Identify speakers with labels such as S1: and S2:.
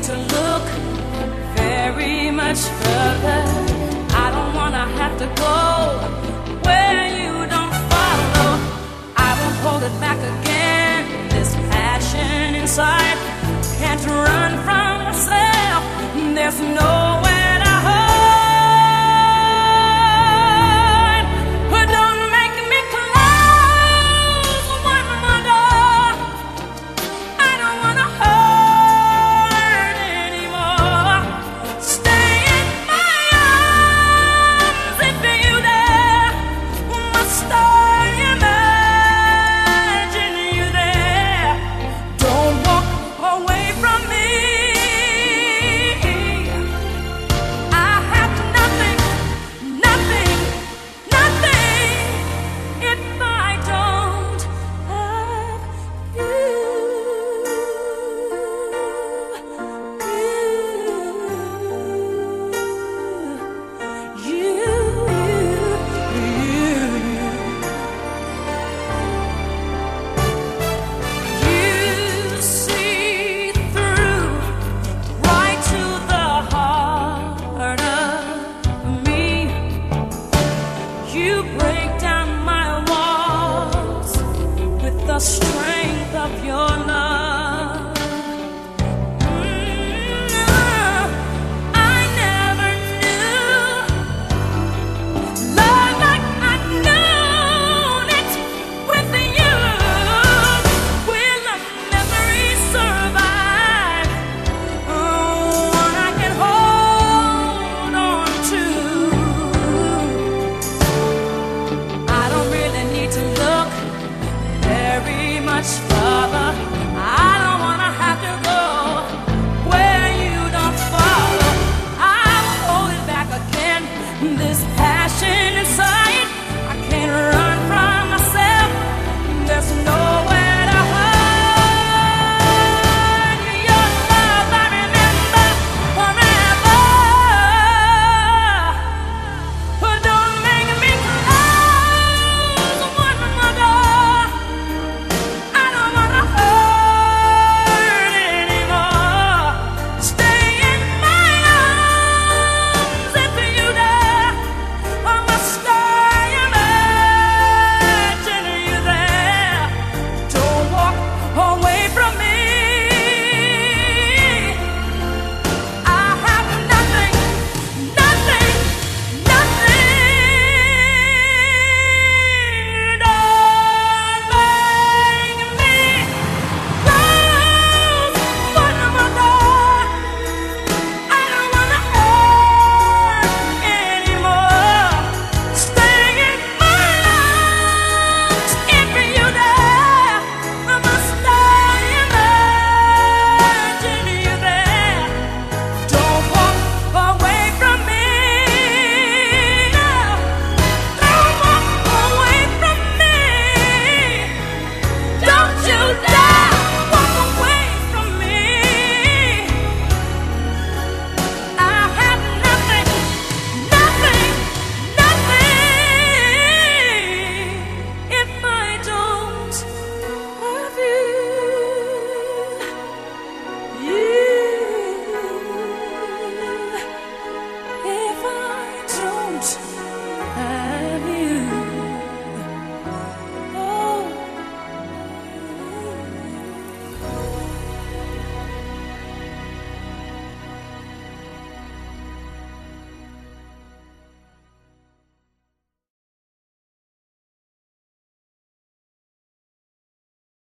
S1: need to look very much further. I don't wanna have to go where you don't follow. I won't hold it back again. This passion inside can't run from myself. There's nowhere to hide. But don't make me close one more door. I don't wanna hurt anymore. Stay in my arms if you dare. Must I imagine you there? Don't walk away from me. I have nothing, nothing, nothing if I don't have you. You see through right to the heart of me. You break down my walls with the strength of your love. I never knew love like I've known it with you. Will a memory survive? One I can hold on to. I don't really need to look very much further.